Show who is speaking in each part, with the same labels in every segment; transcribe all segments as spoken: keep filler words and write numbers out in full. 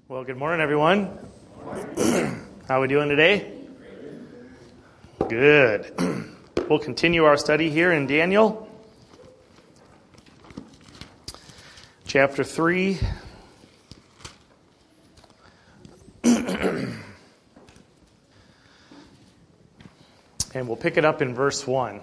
Speaker 1: Well, good morning, everyone. How are we doing today? Good. We'll continue our study here in Daniel, chapter three. And we'll pick it up in verse one.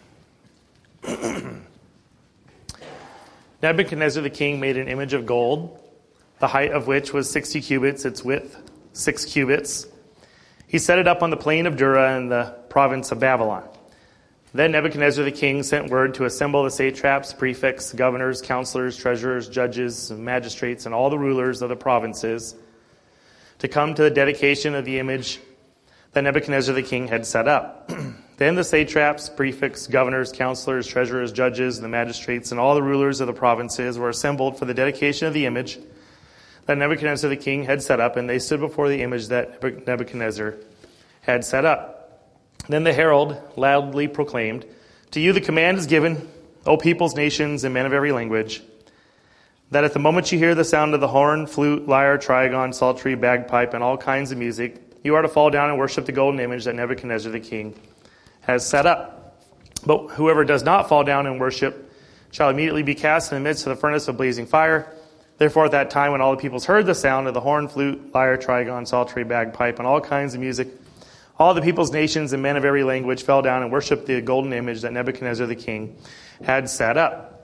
Speaker 1: Nebuchadnezzar the king made an image of gold, the height of which was sixty cubits, its width six cubits. He set it up on the plain of Dura in the province of Babylon. Then Nebuchadnezzar the king sent word to assemble the satraps, prefects, governors, counselors, treasurers, judges, magistrates, and all the rulers of the provinces to come to the dedication of the image that Nebuchadnezzar the king had set up. Then the satraps, prefects, governors, counselors, treasurers, judges, and the magistrates, and all the rulers of the provinces were assembled for the dedication of the image that Nebuchadnezzar the king had set up, and they stood before the image that Nebuchadnezzar had set up. Then the herald loudly proclaimed, "To you the command is given, O peoples, nations, and men of every language, that at the moment you hear the sound of the horn, flute, lyre, trigon, psaltery, bagpipe, and all kinds of music, you are to fall down and worship the golden image that Nebuchadnezzar the king has set up. But whoever does not fall down and worship shall immediately be cast in the midst of the furnace of blazing fire." Therefore, at that time, when all the peoples heard the sound of the horn, flute, lyre, trigon, psaltery, bagpipe, and all kinds of music, all the peoples, nations, and men of every language fell down and worshipped the golden image that Nebuchadnezzar the king had set up.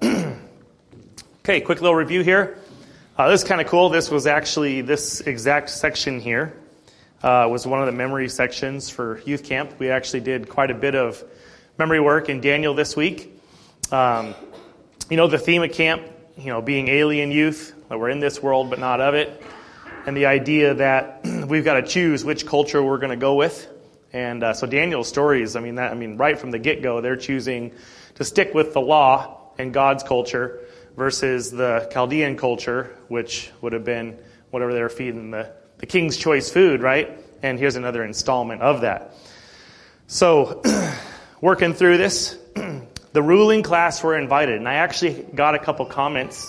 Speaker 1: Okay, quick little review here. Uh, this is kind of cool. This was actually, this exact section here uh, was one of the memory sections for youth camp. We actually did quite a bit of memory work in Daniel this week. Um, you know, the theme of camp, you know, being alien youth, that we're in this world but not of it, and the idea that we've got to choose which culture we're going to go with. And uh, so Daniel's stories, I mean, that, I mean, right from the get-go, they're choosing to stick with the law and God's culture versus the Chaldean culture, which would have been whatever they were feeding the, the king's choice food, right? And here's another installment of that. So, working through this, the ruling class were invited, and I actually got a couple comments.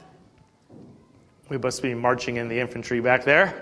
Speaker 1: We must be marching in the infantry back there.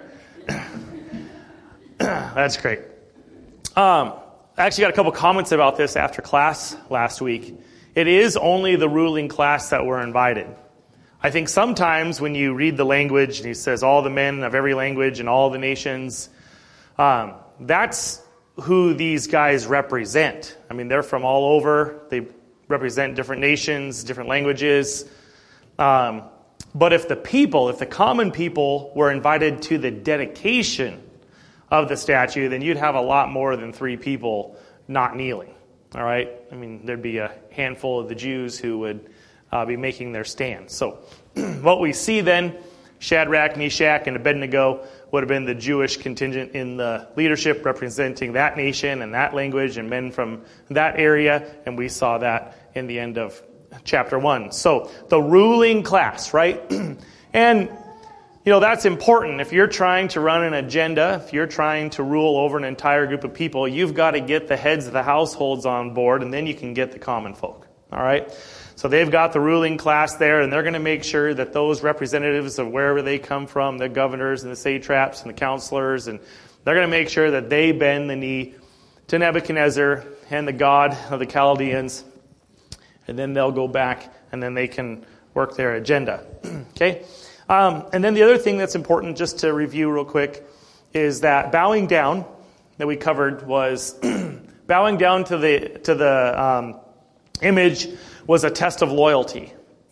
Speaker 1: That's great. Um, I actually got a couple comments about this after class last week. It is only the ruling class that were invited. I think sometimes when you read the language, and he says all the men of every language and all the nations, um, that's who these guys represent. I mean, they're from all over. They represent different nations, different languages. Um, but if the people, if the common people were invited to the dedication of the statue, then you'd have a lot more than three people not kneeling. All right? I mean, there'd be a handful of the Jews who would uh, be making their stand. So what we see then, Shadrach, Meshach, and Abednego would have been the Jewish contingent in the leadership representing that nation and that language and men from that area, and we saw that in the end of chapter one. So the ruling class, right? And, you know, that's important. If you're trying to run an agenda, if you're trying to rule over an entire group of people, you've got to get the heads of the households on board, and then you can get the common folk, all right? So they've got the ruling class there, and they're going to make sure that those representatives of wherever they come from, the governors and the satraps and the counselors, and they're going to make sure that they bend the knee to Nebuchadnezzar and the god of the Chaldeans, and then they'll go back, and then they can work their agenda. Okay? Um, and then the other thing that's important, just to review real quick, is that bowing down that we covered was bowing down to the to the um, image was a test of loyalty,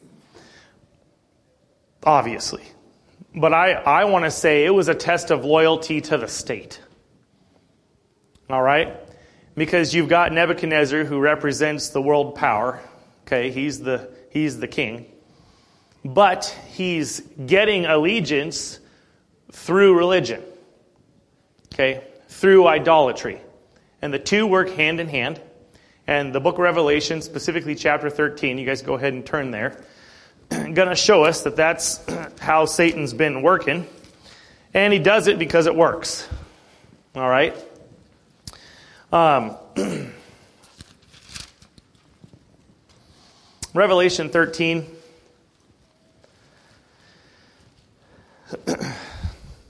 Speaker 1: obviously. But I, I want to say it was a test of loyalty to the state. All right? Because you've got Nebuchadnezzar, who represents the world power. Okay, he's the he's the king. But he's getting allegiance through religion. Okay, through idolatry. And the two work hand in hand. And the book of Revelation, specifically chapter thirteen, you guys go ahead and turn there, going to show us that that's how Satan's been working. And he does it because it works. All right? Um, Revelation thirteen.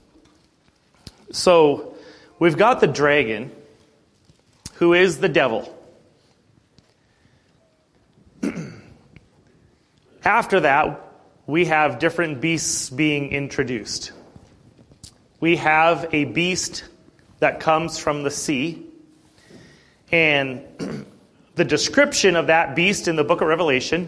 Speaker 1: So we've got the dragon, who is the devil. After that, we have different beasts being introduced. We have a beast that comes from the sea. And the description of that beast in the book of Revelation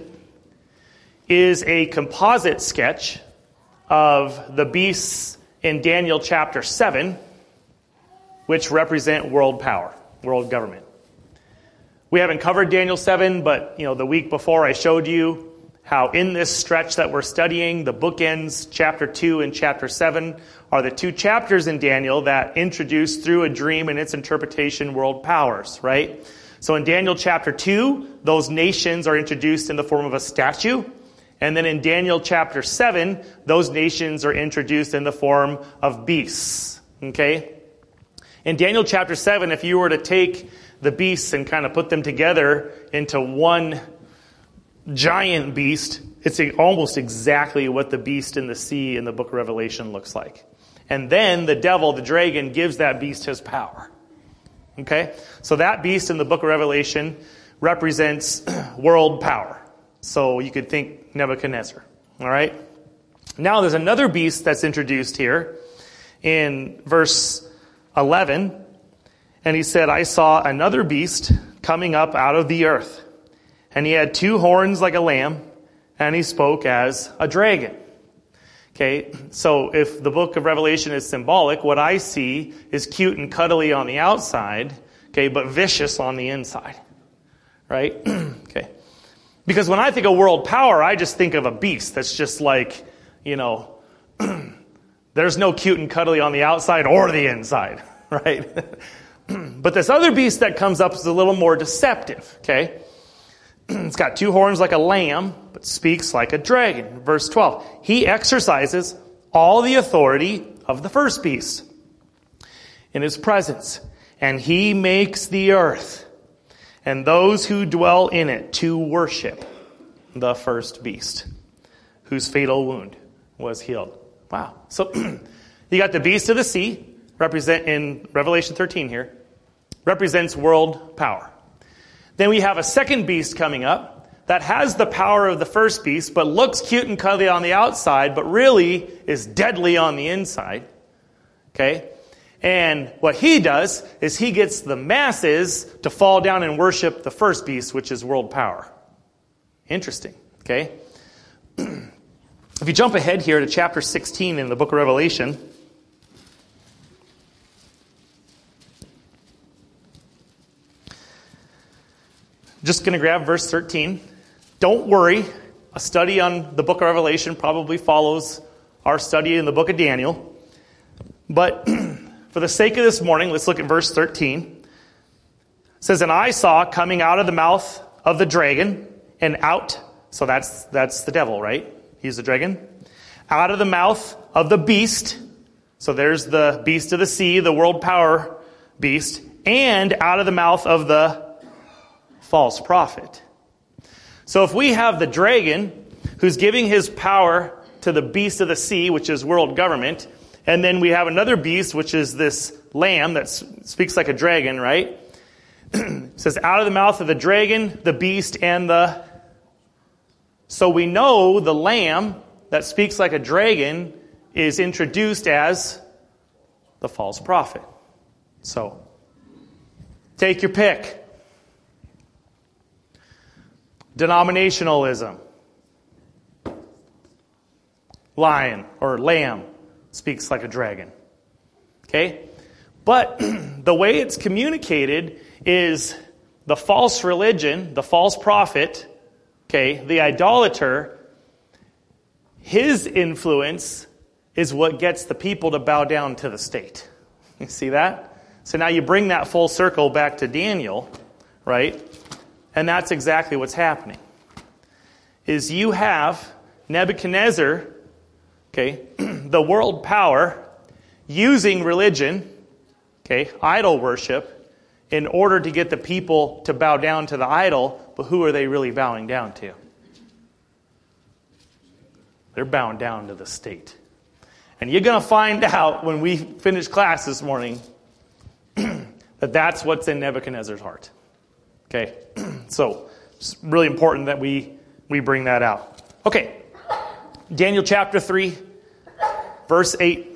Speaker 1: is a composite sketch of the beasts in Daniel chapter seven, which represent world power, world government. We haven't covered Daniel seven, but you know, the week before I showed you how in this stretch that we're studying, the bookends, chapter two and chapter seven, are the two chapters in Daniel that introduce through a dream and its interpretation world powers, right? So in Daniel chapter two, those nations are introduced in the form of a statue. And then in Daniel chapter seven, those nations are introduced in the form of beasts, okay? In Daniel chapter seven, if you were to take the beasts and kind of put them together into one giant beast, it's almost exactly what the beast in the sea in the book of Revelation looks like. And then the devil, the dragon, gives that beast his power. Okay? So that beast in the book of Revelation represents world power. So you could think Nebuchadnezzar. All right? Now there's another beast that's introduced here in verse eleven. And he said, I saw another beast coming up out of the earth. And he had two horns like a lamb, and he spoke as a dragon. Okay, so if the book of Revelation is symbolic, what I see is cute and cuddly on the outside, okay, but vicious on the inside. Right? Okay. Because when I think of world power, I just think of a beast that's just like, you know, there's no cute and cuddly on the outside or the inside. Right? But this other beast that comes up is a little more deceptive. Okay? It's got two horns like a lamb, but speaks like a dragon. Verse twelve. He exercises all the authority of the first beast in his presence. And he makes the earth and those who dwell in it to worship the first beast, whose fatal wound was healed. Wow. So you got the beast of the sea, represent in Revelation thirteen here, represents world power. Then we have a second beast coming up that has the power of the first beast, but looks cute and cuddly on the outside, but really is deadly on the inside. Okay? And what he does is he gets the masses to fall down and worship the first beast, which is world power. Interesting. Okay? If you jump ahead here to chapter sixteen in the book of Revelation, just going to grab verse thirteen. Don't worry. A study on the book of Revelation probably follows our study in the book of Daniel. But for the sake of this morning, let's look at verse thirteen. It says, and I saw coming out of the mouth of the dragon and out. So that's, that's the devil, right? He's the dragon. Out of the mouth of the beast. So there's the beast of the sea, the world power beast. And out of the mouth of the false prophet. So if we have the dragon who's giving his power to the beast of the sea, which is world government, and then we have another beast, which is this lamb that speaks like a dragon, right? It says, out of the mouth of the dragon, the beast, and the... So we know the lamb that speaks like a dragon is introduced as the false prophet. So, take your pick. Denominationalism. Lion or lamb speaks like a dragon. Okay? But the way it's communicated is the false religion, the false prophet, okay, the idolater, his influence is what gets the people to bow down to the state. You see that? So now you bring that full circle back to Daniel, right? And that's exactly what's happening. Is you have Nebuchadnezzar, okay, the world power, using religion, okay, idol worship, in order to get the people to bow down to the idol. But who are they really bowing down to? They're bowing down to the state. And you're going to find out when we finish class this morning that that's what's in Nebuchadnezzar's heart. Okay? So it's really important that we, we bring that out. Okay. Daniel chapter three, verse eight.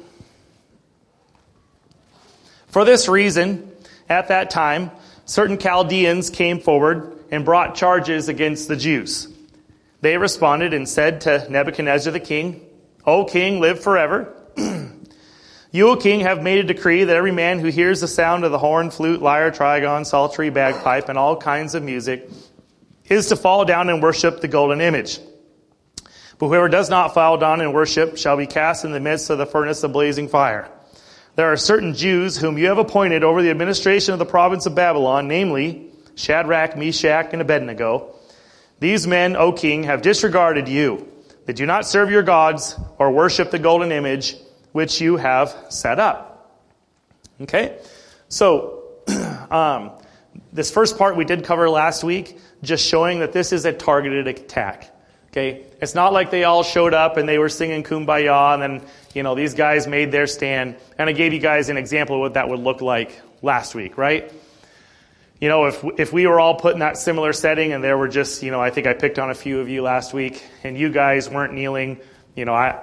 Speaker 1: For this reason, at that time, certain Chaldeans came forward and brought charges against the Jews. They responded and said to Nebuchadnezzar the king, O king, live forever. You, O king, have made a decree that every man who hears the sound of the horn, flute, lyre, trigon, psaltery, bagpipe, and all kinds of music is to fall down and worship the golden image. But whoever does not fall down and worship shall be cast in the midst of the furnace of blazing fire. There are certain Jews whom you have appointed over the administration of the province of Babylon, namely Shadrach, Meshach, and Abednego. These men, O king, have disregarded you. They do not serve your gods or worship the golden image which you have set up. Okay? So, um, this first part we did cover last week, just showing that this is a targeted attack. Okay? It's not like they all showed up and they were singing Kumbaya and then, you know, these guys made their stand. And I gave you guys an example of what that would look like last week, right? You know, if if we were all put in that similar setting and there were just, you know, I think I picked on a few of you last week and you guys weren't kneeling, you know, I,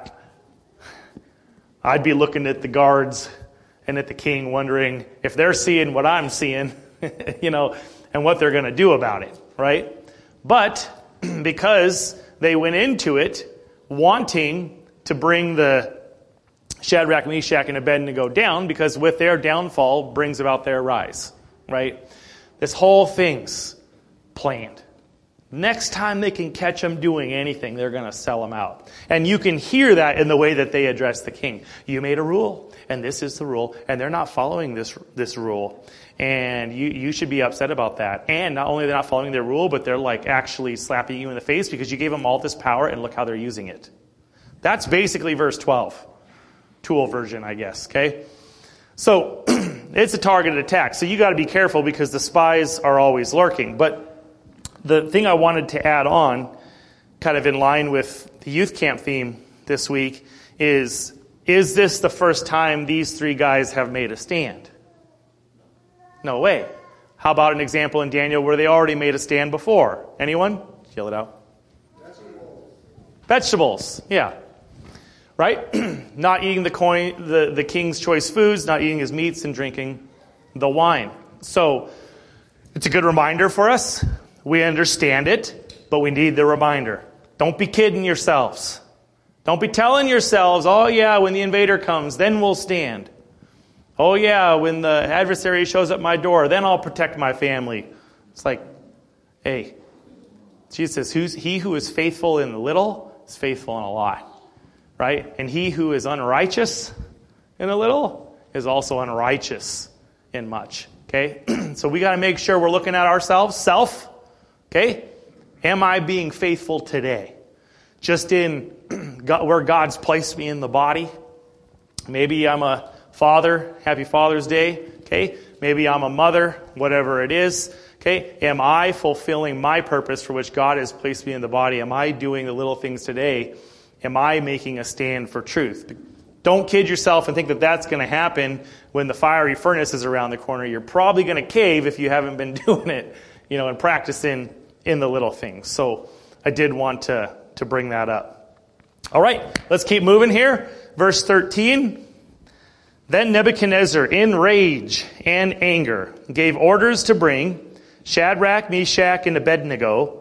Speaker 1: I'd be looking at the guards and at the king wondering if they're seeing what I'm seeing, you know, and what they're going to do about it, right? But because they went into it wanting to bring the Shadrach, Meshach, and Abednego down, because with their downfall brings about their rise, right? This whole thing's planned. Next time they can catch them doing anything, they're going to sell them out. And you can hear that in the way that they address the king. You made a rule, and this is the rule, and they're not following this this rule. And you, you should be upset about that. And not only are they not following their rule, but they're like actually slapping you in the face because you gave them all this power, and look how they're using it. That's basically verse twelve. Tool version, I guess, okay? So, it's a targeted attack. So you got to be careful because the spies are always lurking. But the thing I wanted to add on, kind of in line with the youth camp theme this week, is, is this the first time these three guys have made a stand? No way. How about an example in Daniel where they already made a stand before? Anyone? Yell it out. Vegetables. Vegetables, yeah. Right? Not eating the, coin, the, the king's choice foods, not eating his meats, and drinking the wine. So, it's a good reminder for us. We understand it, but we need the reminder. Don't be kidding yourselves. Don't be telling yourselves, oh yeah, when the invader comes, then we'll stand. Oh yeah, when the adversary shows up my door, then I'll protect my family. It's like, hey, Jesus says, Who's, he who is faithful in the little is faithful in a lot. Right? And he who is unrighteous in a little is also unrighteous in much. Okay? So we got to make sure we're looking at ourselves, self. Okay? Am I being faithful today? Just in where God's placed me in the body. Maybe I'm a father. Happy Father's Day. Okay? Maybe I'm a mother. Whatever it is. Okay? Am I fulfilling my purpose for which God has placed me in the body? Am I doing the little things today? Am I making a stand for truth? Don't kid yourself and think that that's going to happen when the fiery furnace is around the corner. You're probably going to cave if you haven't been doing it, you know, and practicing in the little things. So I did want to, to bring that up. All right, let's keep moving here. Verse thirteen. Then Nebuchadnezzar, in rage and anger, gave orders to bring Shadrach, Meshach, and Abednego.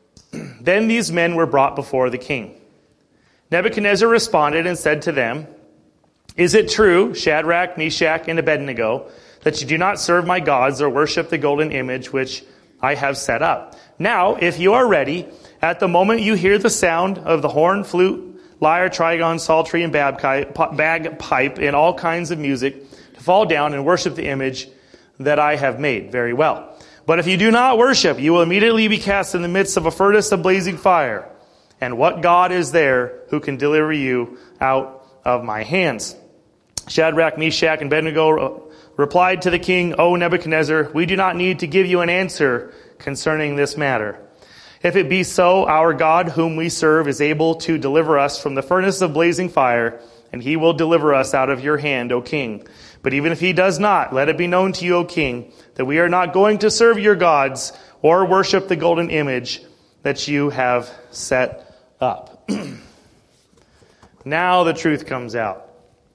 Speaker 1: Then these men were brought before the king. Nebuchadnezzar responded and said to them, Is it true, Shadrach, Meshach, and Abednego, that you do not serve my gods or worship the golden image which I have set up? Now, if you are ready, at the moment you hear the sound of the horn, flute, lyre, trigon, psaltery, and bagpipe, and all kinds of music, to fall down and worship the image that I have made. Very well. But if you do not worship, you will immediately be cast in the midst of a furnace of blazing fire. And what God is there who can deliver you out of my hands? Shadrach, Meshach, and Abednego replied to the king, O Nebuchadnezzar, we do not need to give you an answer concerning this matter. If it be so, our God, whom we serve, is able to deliver us from the furnace of blazing fire and he will deliver us out of your hand, O king. But even if he does not, let it be known to you, O king, that we are not going to serve your gods or worship the golden image that you have set up. Now the truth comes out.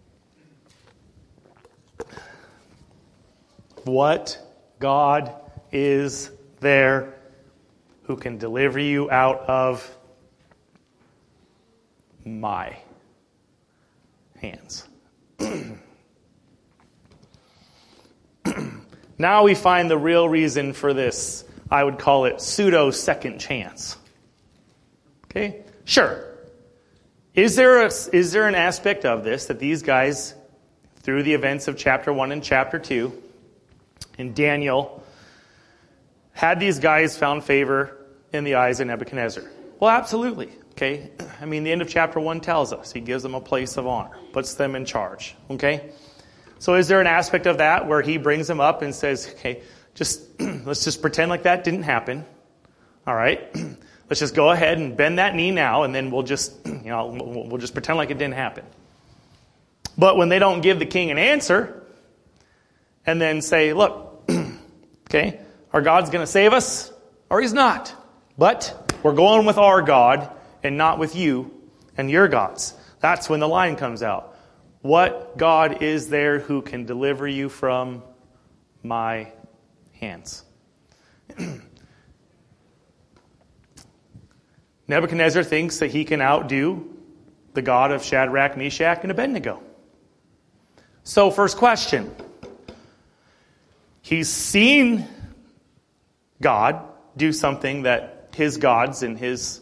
Speaker 1: What God is there who can deliver you out of my hands? Now we find the real reason for this. I would call it pseudo second chance. Okay? Sure. Is there a, is there an aspect of this that these guys, through the events of chapter one and chapter two, in Daniel, had these guys found favor in the eyes of Nebuchadnezzar? Well, absolutely. Okay? I mean, the end of chapter one tells us he gives them a place of honor, puts them in charge. Okay? So is there an aspect of that where he brings them up and says, okay, just let's just pretend like that didn't happen. All right? Let's just go ahead and bend that knee now, and then we'll just, you know, we'll, we'll just pretend like it didn't happen. But when they don't give the king an answer, and then say, look, okay, our God's going to save us, or he's not. But we're going with our God and not with you and your gods. That's when the line comes out. What God is there who can deliver you from my hands? Nebuchadnezzar thinks that he can outdo the God of Shadrach, Meshach, and Abednego. So, first question. He's seen God do something that his gods and his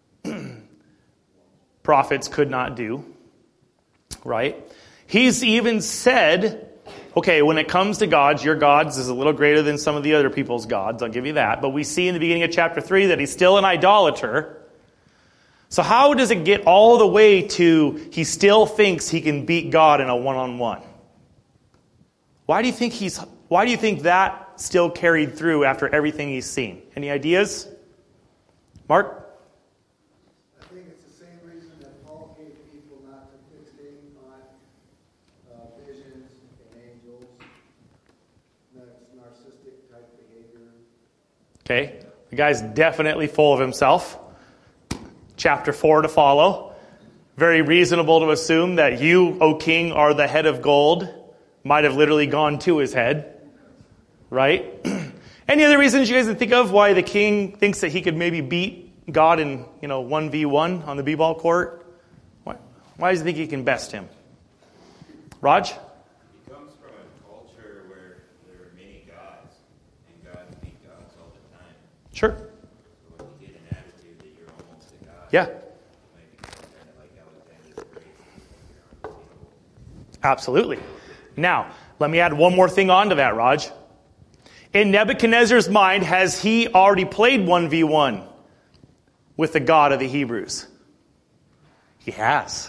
Speaker 1: prophets could not do. Right? He's even said, okay, when it comes to gods, your gods is a little greater than some of the other people's gods. I'll give you that. But we see in the beginning of chapter three that he's still an idolater. So how does it get all the way to he still thinks he can beat God in a one-on-one? Why do you think he's why do you think that still carried through after everything he's seen? Any ideas? Mark?
Speaker 2: I think it's the same reason that Paul gave people not to fixate on uh, visions and angels. That's narcissistic type behavior.
Speaker 1: Okay. The guy's definitely full of himself. Chapter four to follow. Very reasonable to assume that you, O king, are the head of gold. Might have literally gone to his head. Right? Any other reasons you guys can think of why the king thinks that he could maybe beat God in, you know, one v one on the b-ball court? Why, why does he think he can best him? Raj?
Speaker 3: He comes from a culture where there are many gods, and gods beat gods all the time.
Speaker 1: Sure.
Speaker 3: So when you get an attitude that you're almost a god,
Speaker 1: Yeah.
Speaker 3: you might be kind of like Alexander the Great. You're unbeatable.
Speaker 1: Absolutely. Now, let me add one more thing onto that, Raj. In Nebuchadnezzar's mind, has he already played one v one with the God of the Hebrews? He has.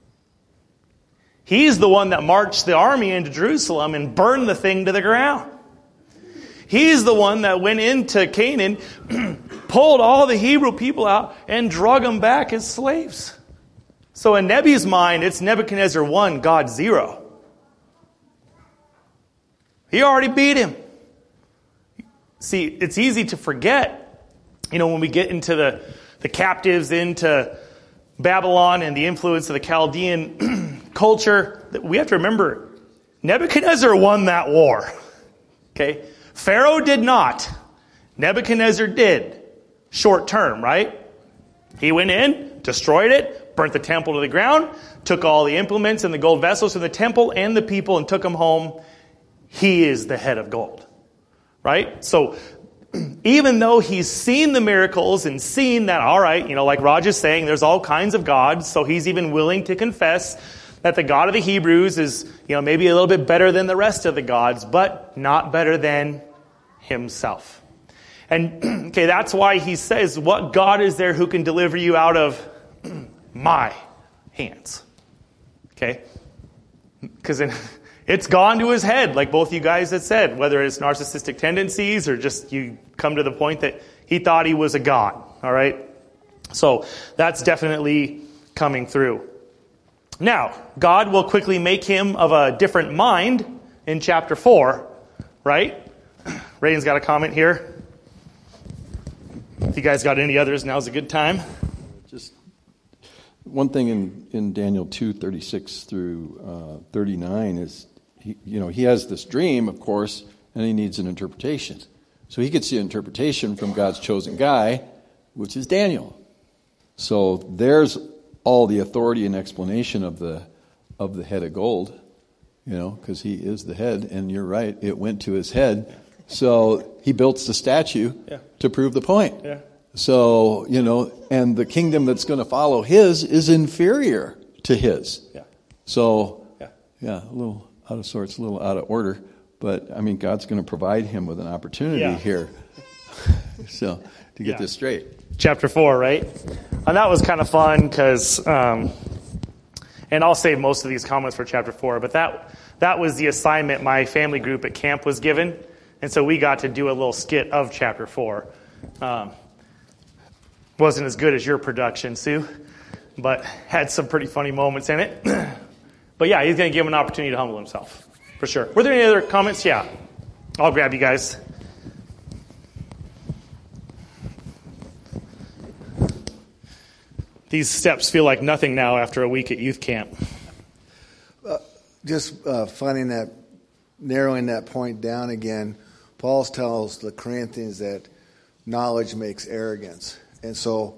Speaker 1: He's the one that marched the army into Jerusalem and burned the thing to the ground. He's the one that went into Canaan, pulled all the Hebrew people out, and drug them back as slaves. So in Nebi's mind, it's Nebuchadnezzar one, God zero. He already beat him. See, it's easy to forget, you know, when we get into the, the captives into Babylon and the influence of the Chaldean culture, that we have to remember, Nebuchadnezzar won that war. Okay? Pharaoh did not. Nebuchadnezzar did. Short term, right? He went in, destroyed it, burnt the temple to the ground, took all the implements and the gold vessels from the temple and the people and took them home. He is the head of gold. Right? So, even though he's seen the miracles and seen that, all right, you know, like Raj is saying, there's all kinds of gods, so he's even willing to confess that the God of the Hebrews is, you know, maybe a little bit better than the rest of the gods, but not better than himself. And, okay, that's why he says, what God is there who can deliver you out of my hands? Okay? Because in... It's gone to his head, like both you guys had said, whether it's narcissistic tendencies or just you come to the point that he thought he was a god, all right? So that's definitely coming through. Now, God will quickly make him of a different mind in chapter four, right? Rayden's got a comment here. If you guys got any others, now's a good time.
Speaker 4: Just one thing in, in Daniel two, thirty-six through uh, thirty-nine is, he, you know, he has this dream, of course, and he needs an interpretation. So he gets the interpretation from God's chosen guy, which is Daniel. So there's all the authority and explanation of the of the head of gold, you know, because he is the head, and you're right, it went to his head. So he built the statue yeah. to prove the point.
Speaker 1: Yeah.
Speaker 4: So, you know, and the kingdom that's going to follow his is inferior to his.
Speaker 1: Yeah.
Speaker 4: So,
Speaker 1: yeah.
Speaker 4: yeah, a little out of sorts, a little out of order. But, I mean, God's going to provide him with an opportunity
Speaker 1: yeah.
Speaker 4: here. So, to get
Speaker 1: yeah.
Speaker 4: this straight.
Speaker 1: Chapter four, right? And that was kind of fun because, um, and I'll save most of these comments for chapter four, but that that was the assignment my family group at camp was given. And so we got to do a little skit of chapter four. Um, wasn't as good as your production, Sue, but had some pretty funny moments in it. But yeah, he's going to give him an opportunity to humble himself, for sure. Were there any other comments? Yeah. I'll grab you guys. These steps feel like nothing now after a week at youth camp.
Speaker 2: Uh, just uh, finding that, narrowing that point down again, Paul tells the Corinthians that knowledge makes arrogance. And so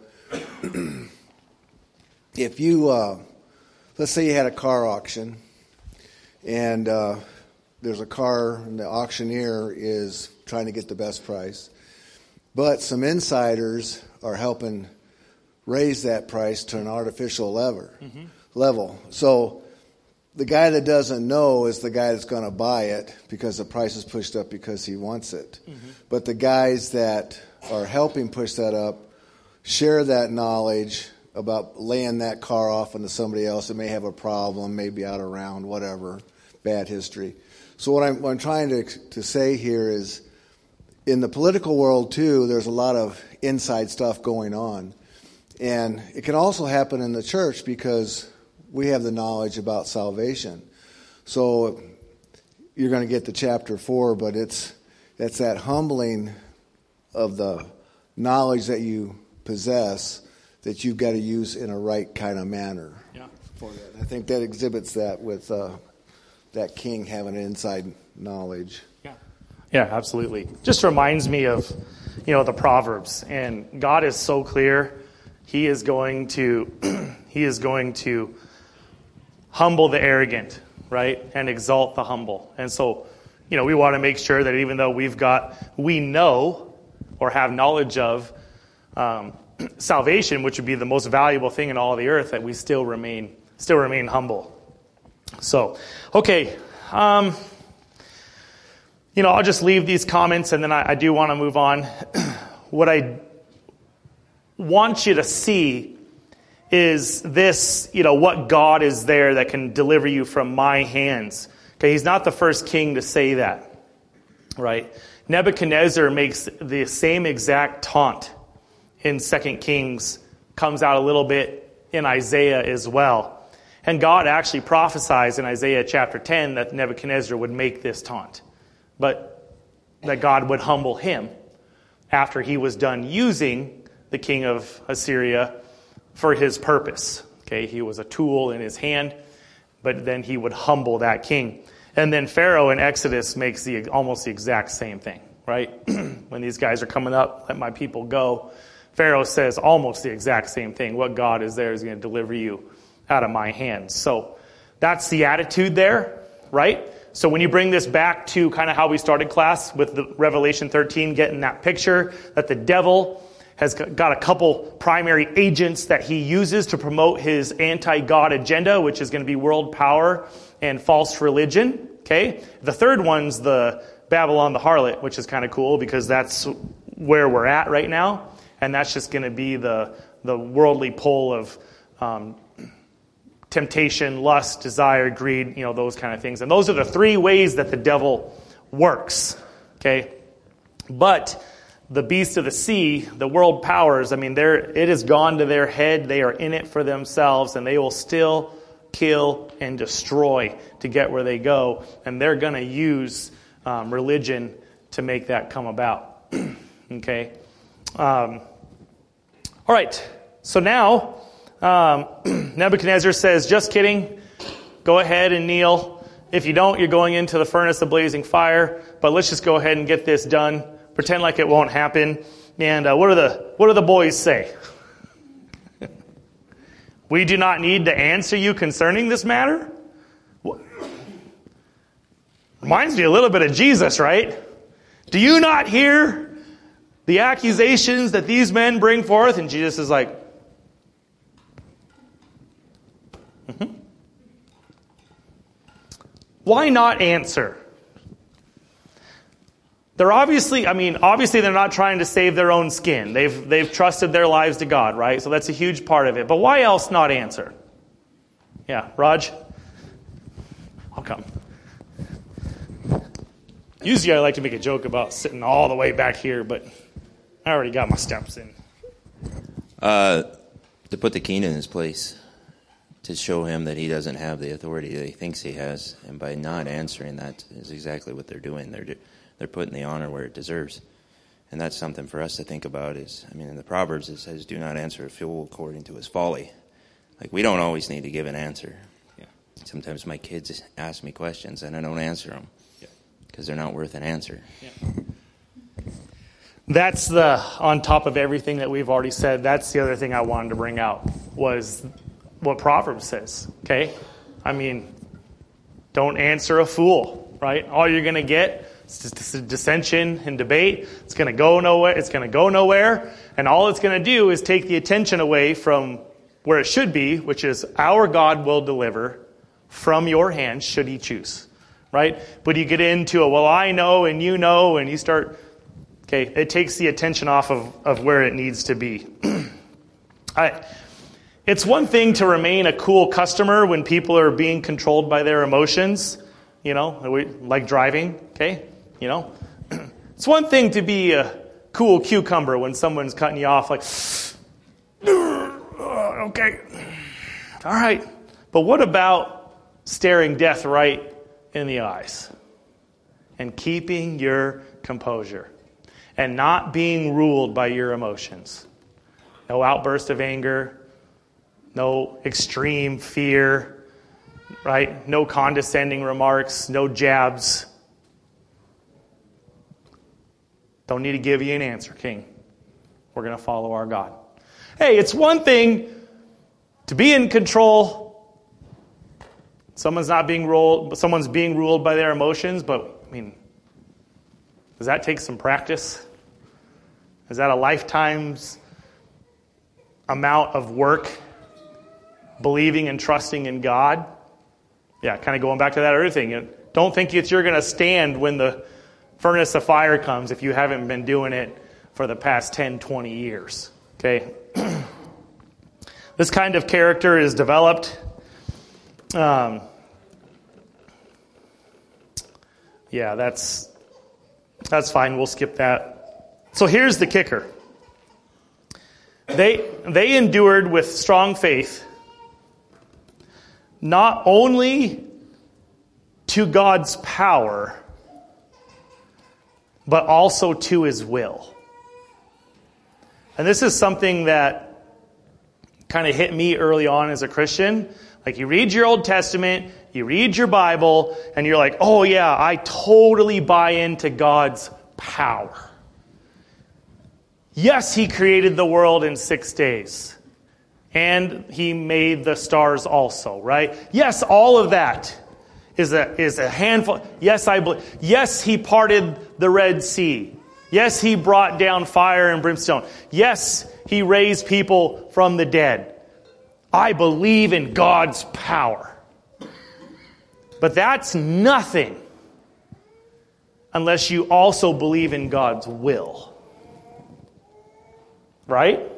Speaker 2: if you, uh, let's say you had a car auction, and uh, there's a car, and the auctioneer is trying to get the best price, but some insiders are helping raise that price to an artificial lever, mm-hmm. level. So the guy that doesn't know is the guy that's going to buy it because the price is pushed up because he wants it. Mm-hmm. But the guys that are helping push that up share that knowledge about laying that car off into somebody else that may have a problem, maybe out around, whatever, bad history. So what I'm, what I'm trying to, to say here is in the political world, too, there's a lot of inside stuff going on. And it can also happen in the church because we have the knowledge about salvation. So you're going to get to chapter four, but it's it's that humbling of the knowledge that you possess that you've got to use in a right kind of manner.
Speaker 1: Yeah.
Speaker 2: For that. I think that exhibits that with uh, that king having inside knowledge.
Speaker 1: Yeah. Yeah, absolutely. Just reminds me of, you know, the Proverbs, and God is so clear. He is going to, he is going to humble the arrogant, right, and exalt the humble. And so, you know, we want to make sure that even though we've got, we know or have knowledge of um, salvation, which would be the most valuable thing in all of the earth, that we still remain, still remain humble. So, okay, um, you know, I'll just leave these comments, and then I, I do want to move on. What I want you to see is this, you know, what God is there that can deliver you from my hands. Okay, he's not the first king to say that, right? Nebuchadnezzar makes the same exact taunt in Second Kings, comes out a little bit in Isaiah as well. And God actually prophesies in Isaiah chapter ten that Nebuchadnezzar would make this taunt, but that God would humble him after he was done using the king of Assyria for his purpose. Okay, he was a tool in his hand, but then he would humble that king. And then Pharaoh in Exodus makes the almost the exact same thing, right? When these guys are coming up, let my people go. Pharaoh says almost the exact same thing. What God is there is going to deliver you out of my hands. So that's the attitude there, right? So when you bring this back to kind of how we started class with the Revelation thirteen, getting that picture that the devil has got a couple primary agents that he uses to promote his anti-God agenda, which is going to be world power and false religion. Okay, the third one's the Babylon the harlot, which is kind of cool because that's where we're at right now, and that's just going to be the the worldly pull of um, temptation, lust, desire, greed, you know, those kind of things. And those are the three ways that the devil works. Okay, but the beast of the sea, the world powers, I mean, they're, it has gone to their head. They are in it for themselves, and they will still kill, and destroy to get where they go. And they're going to use um, religion to make that come about. Okay? Um, all right. So now, um, Nebuchadnezzar says, just kidding. Go ahead and kneel. If you don't, you're going into the furnace of blazing fire. But let's just go ahead and get this done. Pretend like it won't happen. And uh, what do the what do the boys say? We do not need to answer you concerning this matter? Reminds me a little bit of Jesus, right? Do you not hear the accusations that these men bring forth? And Jesus is like, mm-hmm. Why not answer? They're obviously, I mean, obviously they're not trying to save their own skin. They've they've trusted their lives to God, right? So that's a huge part of it. But why else not answer? Yeah, Raj? I'll come. Usually I like to make a joke about sitting all the way back here, but I already got my steps in.
Speaker 3: Uh, to put the king in his place. To show him that he doesn't have the authority that he thinks he has. And by not answering, that is exactly what they're doing. They're they're putting the honor where it deserves. And that's something for us to think about is, I mean, in the Proverbs it says, do not answer a fool according to his folly. Like, we don't always need to give an answer. Yeah. Sometimes my kids ask me questions and I don't answer them. Because they're not worth an answer.
Speaker 1: Yeah. That's the, on top of everything that we've already said, that's the other thing I wanted to bring out was what Proverbs says, okay? I mean, don't answer a fool, right? All you're going to get is just dissension and debate. It's going to go nowhere. It's going to go nowhere. And all it's going to do is take the attention away from where it should be, which is our God will deliver from your hand should he choose, right? But you get into a, well, I know and you know, and you start, okay, it takes the attention off of, of where it needs to be. I... It's one thing to remain a cool customer when people are being controlled by their emotions, you know, like driving, okay, you know. It's one thing to be a cool cucumber when someone's cutting you off like, okay, all right. But what about staring death right in the eyes and keeping your composure and not being ruled by your emotions? No outburst of anger. No extreme fear, right? No condescending remarks, no jabs. Don't need to give you an answer, King. We're going to follow our God. Hey, it's one thing to be in control. Someone's not being ruled, someone's being ruled by their emotions, but I mean, does that take some practice? Is that a lifetime's amount of work? Believing and trusting in God. Yeah, kind of going back to that other thing. Don't think that you're going to stand when the furnace of fire comes if you haven't been doing it for the past ten, twenty years. Okay? This kind of character is developed. Um, yeah, that's that's fine. We'll skip that. So here's the kicker. They they endured with strong faith not only to God's power, but also to his will. And this is something that kind of hit me early on as a Christian. Like, you read your Old Testament, you read your Bible, and you're like, oh yeah, I totally buy into God's power. Yes, he created the world in six days. And he made the stars also, right? Yes, all of that is a is a handful. Yes, I believe. Yes, he parted the Red Sea. Yes, he brought down fire and brimstone. Yes, he raised people from the dead. I believe in God's power. But that's nothing unless you also believe in God's will. Right?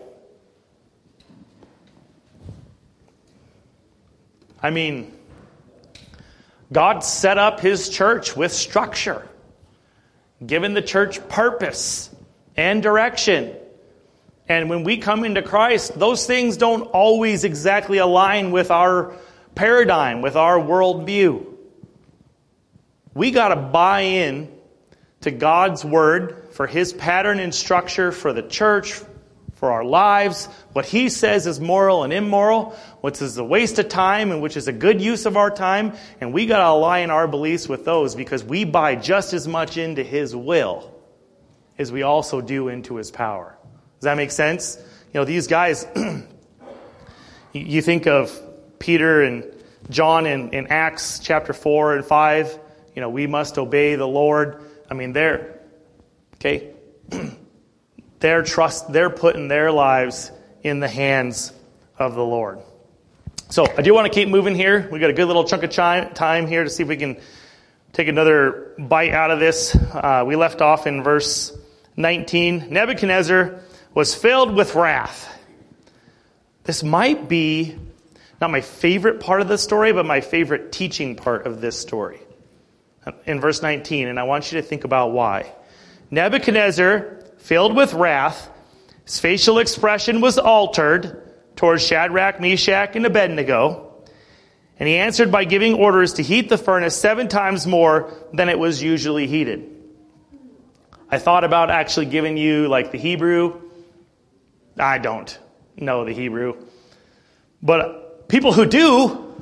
Speaker 1: I mean, God set up his church with structure, given the church purpose and direction. And when we come into Christ, those things don't always exactly align with our paradigm, with our worldview. We got to buy in to God's word for his pattern and structure for the church, for our lives, what he says is moral and immoral, what is a waste of time and which is a good use of our time, and we got to align our beliefs with those because we buy just as much into his will as we also do into his power. Does that make sense? You know, these guys, you think of Peter and John in, in Acts chapter four and five, you know, we must obey the Lord. I mean, they're, okay, they're trust, they're putting their lives in the hands of the Lord. So I do want to keep moving here. We got a good little chunk of time here to see if we can take another bite out of this. Uh, we left off in verse nineteen. Nebuchadnezzar was filled with wrath. This might be not my favorite part of the story, but my favorite teaching part of this story. In verse nineteen, and I want you to think about why. Nebuchadnezzar, filled with wrath, his facial expression was altered towards Shadrach, Meshach, and Abednego, and he answered by giving orders to heat the furnace seven times more than it was usually heated. I thought about actually giving you like the Hebrew. I don't know the Hebrew. But people who do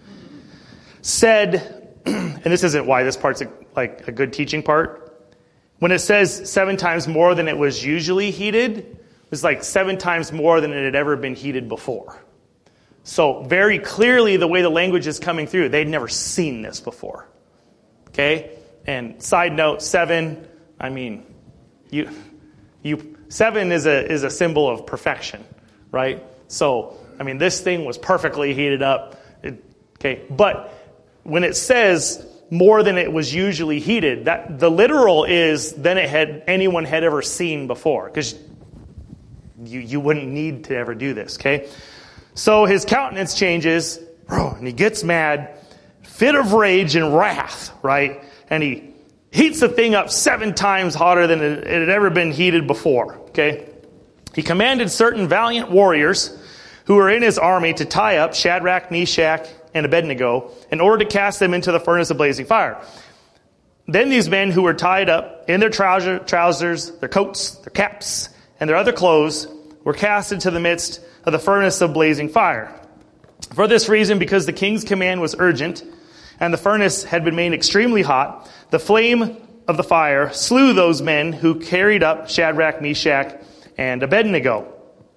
Speaker 1: said, and this isn't why this part's a, like a good teaching part, when it says seven times more than it was usually heated, it was like seven times more than it had ever been heated before. So very clearly the way the language is coming through, they'd never seen this before. Okay? And side note, seven, I mean, you, you, seven is a, is a symbol of perfection, right? So, I mean, this thing was perfectly heated up. It, okay? But when it says more than it was usually heated, that the literal is than it had anyone had ever seen before, because you you wouldn't need to ever do this. Okay, so his countenance changes, and he gets mad, fit of rage and wrath, right? And he heats the thing up seven times hotter than it had ever been heated before. Okay, he commanded certain valiant warriors who were in his army to tie up Shadrach, Meshach, and Abednego in order to cast them into the furnace of blazing fire. Then these men who were tied up in their trouser, trousers, their coats, their caps, and their other clothes were cast into the midst of the furnace of blazing fire. For this reason, because the king's command was urgent, and the furnace had been made extremely hot, the flame of the fire slew those men who carried up Shadrach, Meshach, and Abednego.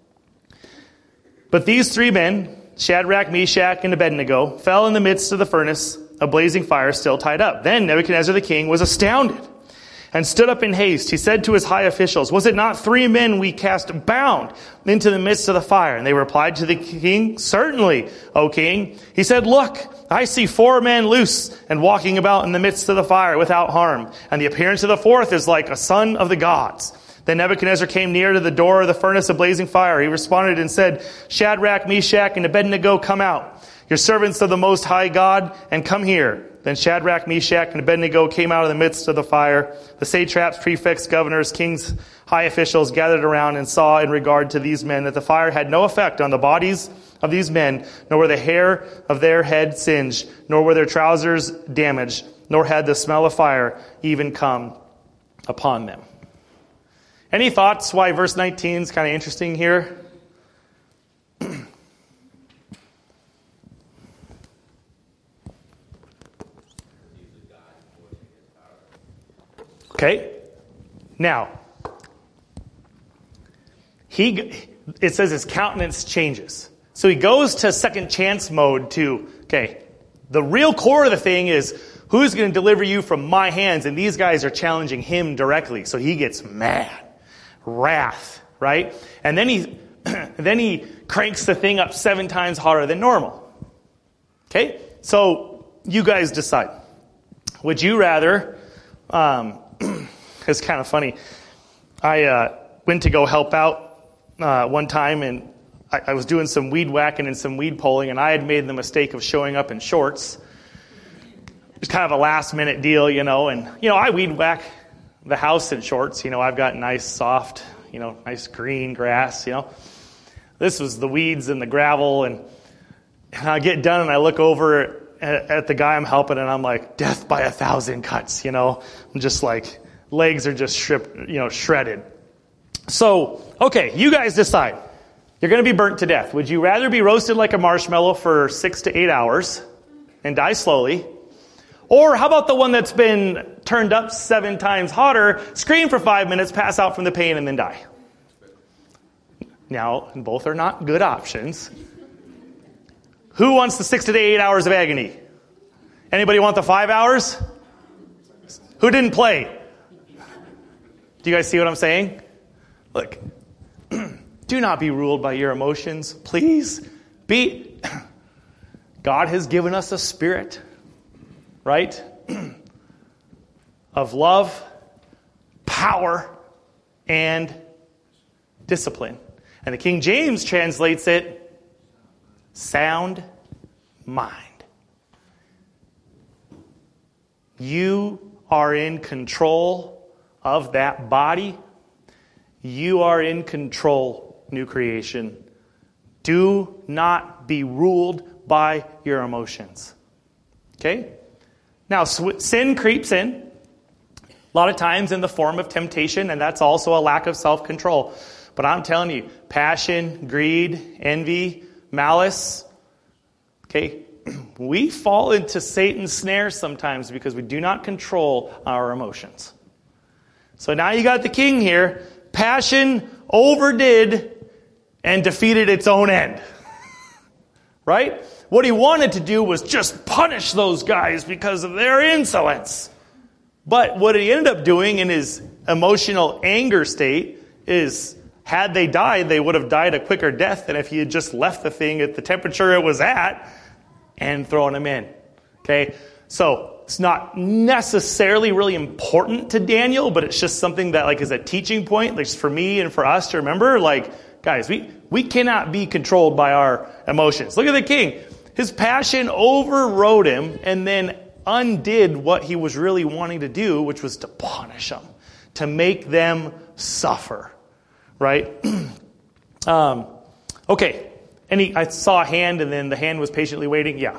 Speaker 1: But these three men, Shadrach, Meshach, and Abednego, fell in the midst of the furnace of blazing fire, still tied up. Then Nebuchadnezzar the king was astounded and stood up in haste. He said to his high officials, "Was it not three men we cast bound into the midst of the fire?" And they replied to the king, "Certainly, O king." He said, "Look, I see four men loose and walking about in the midst of the fire without harm. And the appearance of the fourth is like a son of the gods." Then Nebuchadnezzar came near to the door of the furnace of blazing fire. He responded and said, "Shadrach, Meshach, and Abednego, come out. You're servants of the Most High God, and come here." Then Shadrach, Meshach, and Abednego came out of the midst of the fire. The satraps, prefects, governors, kings, high officials gathered around and saw in regard to these men that the fire had no effect on the bodies of these men, nor were the hair of their head singed, nor were their trousers damaged, nor had the smell of fire even come upon them. Any thoughts why verse nineteen is kind of interesting here? Okay. Now, he it says his countenance changes. So he goes to second chance mode to, okay, the real core of the thing is, who's going to deliver you from my hands? And these guys are challenging him directly. So he gets mad. Wrath, right? And then he then he cranks the thing up seven times hotter than normal. Okay? So you guys decide. Would you rather, um, it's kind of funny. I uh, went to go help out uh, one time, and I, I was doing some weed whacking and some weed pulling, and I had made the mistake of showing up in shorts. It was kind of a last minute deal, you know, and, you know, I weed whack the house in shorts. You know, I've got nice, soft, you know, nice green grass, you know. This was the weeds and the gravel, and And I get done and I look over at, at the guy I'm helping and I'm like, death by a thousand cuts, you know. I'm just like, legs are just stripped, you know, shredded. So, okay, you guys decide. You're going to be burnt to death. Would you rather be roasted like a marshmallow for six to eight hours and die slowly? Or how about the one that's been turned up seven times hotter, scream for five minutes, pass out from the pain, and then die? Now, both are not good options. Who wants the six to eight hours of agony? Anybody want the five hours? Who didn't play? Do you guys see what I'm saying? Look, do not be ruled by your emotions. Please be. God has given us a spirit, right? Of love, power, and discipline. And the King James translates it, sound mind. You are in control of that body. You are in control, new creation. Do not be ruled by your emotions. Okay? Now, sin creeps in, a lot of times in the form of temptation, and that's also a lack of self-control. But I'm telling you, passion, greed, envy, malice, okay, we fall into Satan's snare sometimes because we do not control our emotions. So now you got the king here. Passion overdid and defeated its own end. Right? What he wanted to do was just punish those guys because of their insolence. But what he ended up doing in his emotional anger state is, had they died, they would have died a quicker death than if he had just left the thing at the temperature it was at and thrown them in. Okay? So it's not necessarily really important to Daniel, but it's just something that like is a teaching point, like for me and for us to remember, like, guys, we, we cannot be controlled by our emotions. Look at the king. His passion overrode him and then undid what he was really wanting to do, which was to punish them, to make them suffer. Right? um, okay. Any? I saw a hand, and then the hand was patiently waiting. Yeah.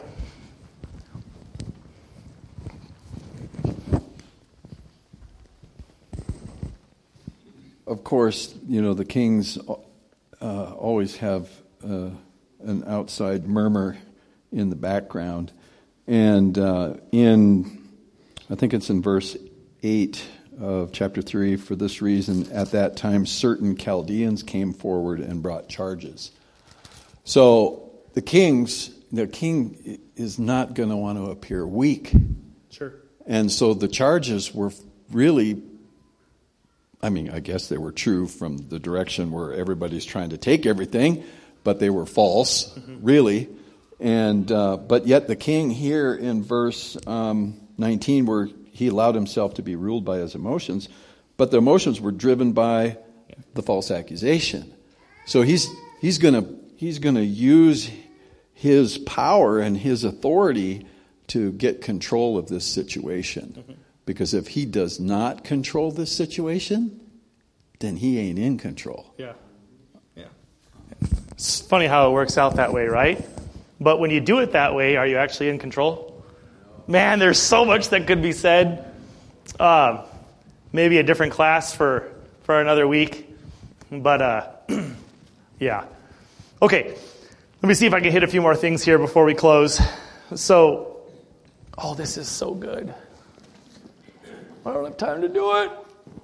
Speaker 4: Of course, you know, the kings uh, always have uh, an outside murmur in the background. And uh, in, I think it's in verse eight of chapter three, for this reason, at that time, certain Chaldeans came forward and brought charges. So the kings, the king is not going to want to appear weak.
Speaker 1: Sure.
Speaker 4: And so the charges were really, I mean, I guess they were true from the direction where everybody's trying to take everything, but they were false, mm-hmm. really. And uh, but yet the king here in verse um, nineteen, where he allowed himself to be ruled by his emotions, but the emotions were driven by the false accusation. So he's he's gonna he's gonna use his power and his authority to get control of this situation. Mm-hmm. Because if he does not control this situation, then he ain't in control.
Speaker 1: Yeah. Yeah. It's funny how it works out that way, right? But when you do it that way, are you actually in control? Man, there's so much that could be said. Uh, maybe a different class for, for another week. But, uh, yeah. Okay, let me see if I can hit a few more things here before we close. So, oh, this is so good. I don't have time to do it.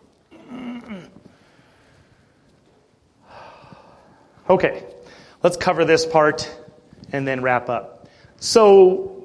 Speaker 1: Okay, let's cover this part and then wrap up. So,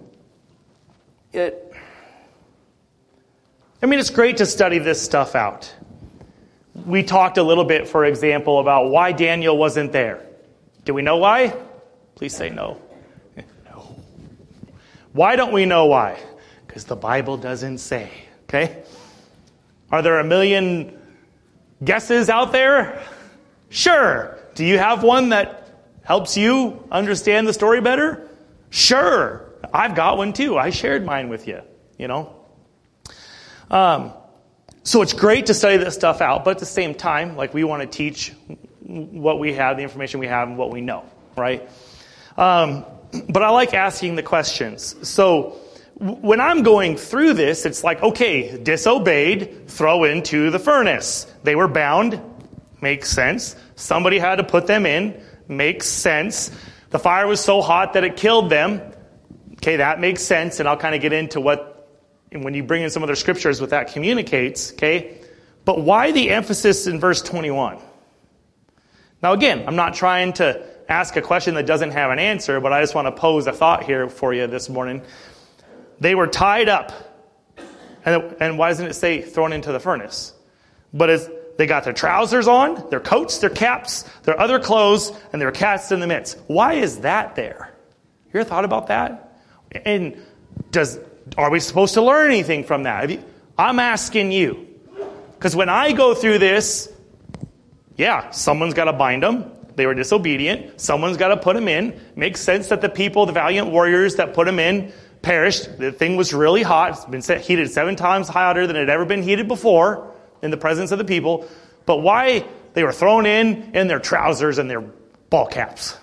Speaker 1: it, I mean, it's great to study this stuff out. We talked a little bit, for example, about why Daniel wasn't there. Do we know why? Please say no. No. Why don't we know why? Because the Bible doesn't say. Okay? Are there a million guesses out there? Sure. Do you have one that helps you understand the story better? Sure. I've got one too. I shared mine with you, you know. Um, so it's great to study this stuff out, but at the same time, like we want to teach what we have, the information we have, and what we know, right? Um, but I like asking the questions. So w- when I'm going through this, it's like, okay, disobeyed, throw into the furnace. They were bound, makes sense. Somebody had to put them in, makes sense. The fire was so hot that it killed them. Okay, that makes sense, and I'll kind of get into what, and when you bring in some other scriptures, what that communicates, okay? But why the emphasis in verse twenty-one? Now again, I'm not trying to ask a question that doesn't have an answer, but I just want to pose a thought here for you this morning. They were tied up, and, and why doesn't it say thrown into the furnace? But it's, they got their trousers on, their coats, their caps, their other clothes, and they were cast in the midst. Why is that there? You ever thought about that? And does are we supposed to learn anything from that? You, I'm asking you. Because when I go through this, yeah, someone's got to bind them. They were disobedient. Someone's got to put them in. Makes sense that the people, the valiant warriors that put them in, perished. The thing was really hot. It's been set, heated seven times hotter than it had ever been heated before in the presence of the people. But why they were thrown in in their trousers and their ball caps?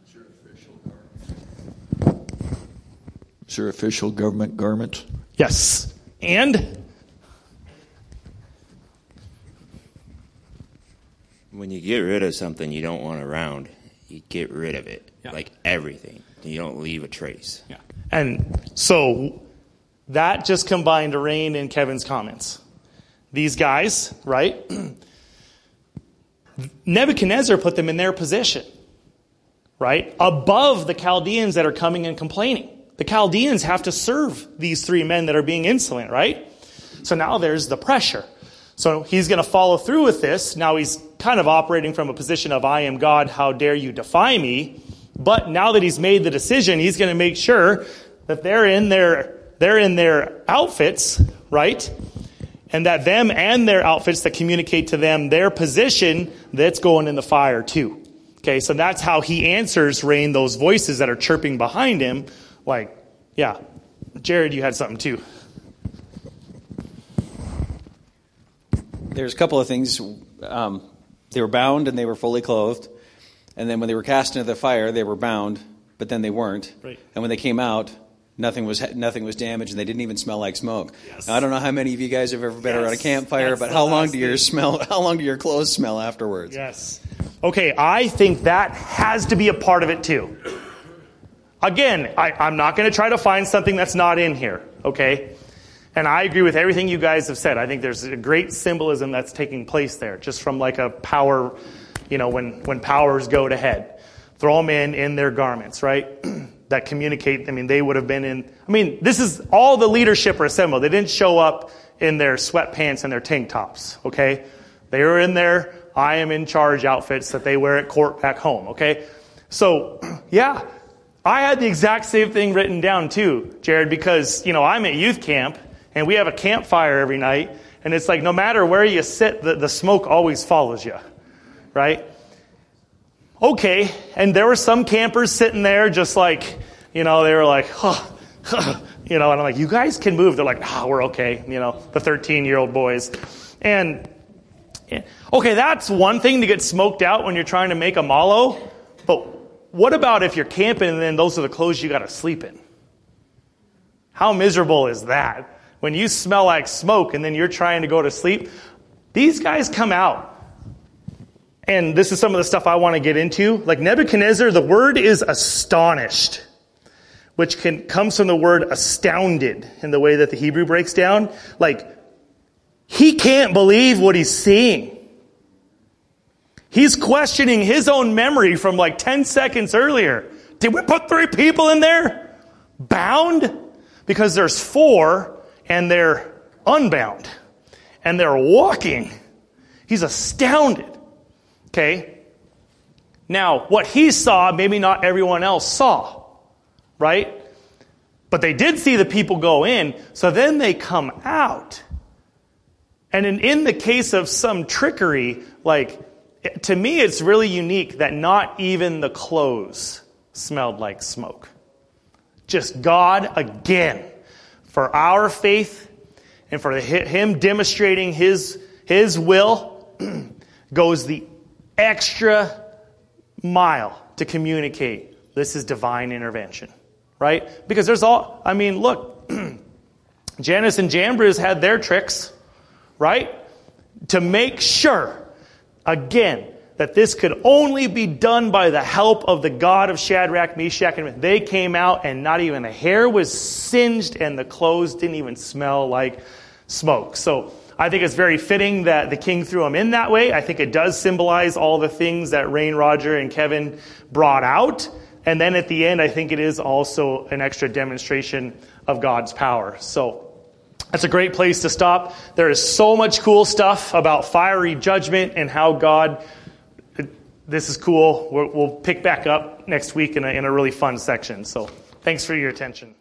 Speaker 5: Is there official government garments?
Speaker 1: Yes. And
Speaker 3: when you get rid of something you don't want around, you get rid of it.
Speaker 1: Yeah.
Speaker 3: Like everything. You don't leave a trace.
Speaker 1: Yeah. And so that just combined to rein in Kevin's comments. These guys, right? Nebuchadnezzar put them in their position, right? Above the Chaldeans that are coming and complaining. The Chaldeans have to serve these three men that are being insolent, right? So now there's the pressure. So he's going to follow through with this. Now he's kind of operating from a position of, I am God, how dare you defy me? But now that he's made the decision, he's going to make sure that they're in their, they're in their outfits, right? And that them and their outfits that communicate to them their position, that's going in the fire too. Okay, so that's how he answers, Rain, those voices that are chirping behind him. Like, yeah, Jared, you had something too.
Speaker 6: There's a couple of things. Um, they were bound and they were fully clothed. And then when they were cast into the fire, they were bound, but then they weren't.
Speaker 1: Right.
Speaker 6: And when they came out, nothing was nothing was damaged, and they didn't even smell like smoke.
Speaker 1: Yes.
Speaker 6: Now, I don't know how many of you guys have ever been
Speaker 1: Yes.
Speaker 6: around a campfire,
Speaker 1: That's
Speaker 6: but
Speaker 1: the
Speaker 6: how long
Speaker 1: last
Speaker 6: do your
Speaker 1: thing.
Speaker 6: smell? How long do your clothes smell afterwards?
Speaker 1: Yes. Okay, I think that has to be a part of it too. Again, I, I'm not going to try to find something that's not in here, okay? And I agree with everything you guys have said. I think there's a great symbolism that's taking place there, just from like a power, you know, when, when powers go to head. Throw them in, in their garments, right? That communicate, I mean, they would have been in, I mean, this is all the leadership are assembled. They didn't show up in their sweatpants and their tank tops, okay? They were in their I am in charge outfits that they wear at court back home, okay? So, yeah. I had the exact same thing written down too, Jared, because, you know, I'm at youth camp and we have a campfire every night, and it's like no matter where you sit, the, the smoke always follows you, right? Okay, and there were some campers sitting there just like, you know, they were like, huh, huh, you know, and I'm like, you guys can move. They're like, ah, oh, we're okay, you know, the thirteen-year-old boys. And, okay, that's one thing to get smoked out when you're trying to make a mallow, but what about if you're camping and then those are the clothes you got to sleep in? How miserable is that? When you smell like smoke and then you're trying to go to sleep. These guys come out. And this is some of the stuff I want to get into. Like Nebuchadnezzar, the word is astonished, which can comes from the word astounded in the way that the Hebrew breaks down. Like, he can't believe what he's seeing. He's questioning his own memory from like ten seconds earlier. Did we put three people in there? Bound? Because there's four and they're unbound. And they're walking. He's astounded. Okay? Now, what he saw, maybe not everyone else saw. Right? But they did see the people go in. So then they come out. And in, in the case of some trickery, like, to me, it's really unique that not even the clothes smelled like smoke. Just God, again, for our faith and for him demonstrating his, his will, goes the extra mile to communicate this is divine intervention, right? Because there's all, I mean, look, Jannes and Jambres had their tricks, right? To make sure, again, that this could only be done by the help of the God of Shadrach, Meshach, and Abednego. They came out and not even a hair was singed and the clothes didn't even smell like smoke. So I think it's very fitting that the king threw them in that way. I think it does symbolize all the things that Rain, Roger, and Kevin brought out. And then at the end, I think it is also an extra demonstration of God's power. So that's a great place to stop. There is so much cool stuff about fiery judgment and how God... This is cool. We'll pick back up next week in a, in a really fun section. So thanks for your attention.